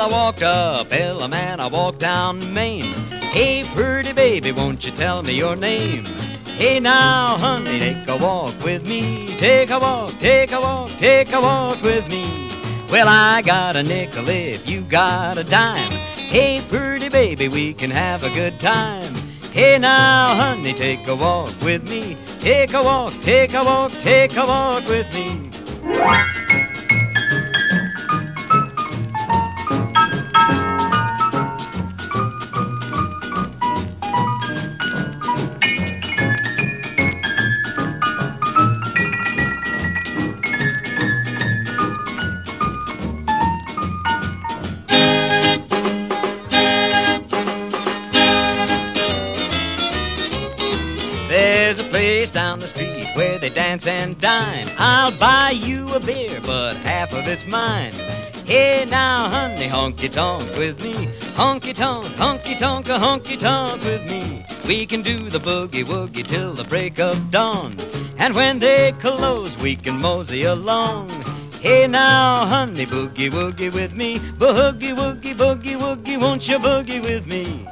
Well, I walked up Elm and I walked down Main. Hey, pretty baby, won't you tell me your name? Hey now, honey, take a walk with me. Take a walk, take a walk, take a walk with me. Well, I got a nickel if you got a dime. Hey, pretty baby, we can have a good time. Hey now, honey, take a walk with me. Take a walk, take a walk, take a walk with me. There's a place down the street where they dance and dine. I'll buy you a beer, but half of it's mine. Hey now, honey, honky-tonk with me. Honky-tonk, honky-tonk, a honky-tonk with me. We can do the boogie-woogie till the break of dawn. And when they close, we can mosey along. Hey now, honey, boogie-woogie with me. Boogie-woogie, boogie-woogie, won't you boogie with me?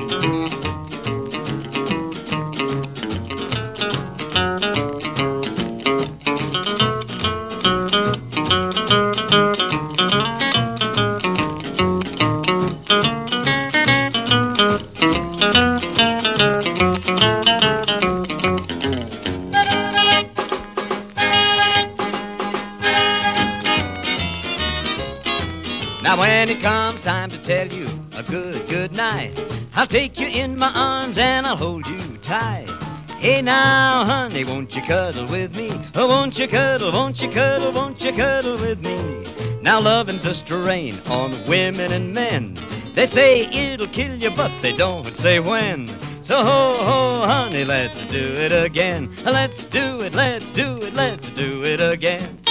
Now when it comes time to tell you a good night, I'll take you in my arms and I'll hold you tight. Hey now, honey, won't you cuddle with me? Oh, won't you cuddle, won't you cuddle, won't you cuddle with me? Now loving's a strain on women and men. They say it'll kill you, but they don't say when. So ho, ho, honey, let's do it again. Let's do it, let's do it, let's do it again.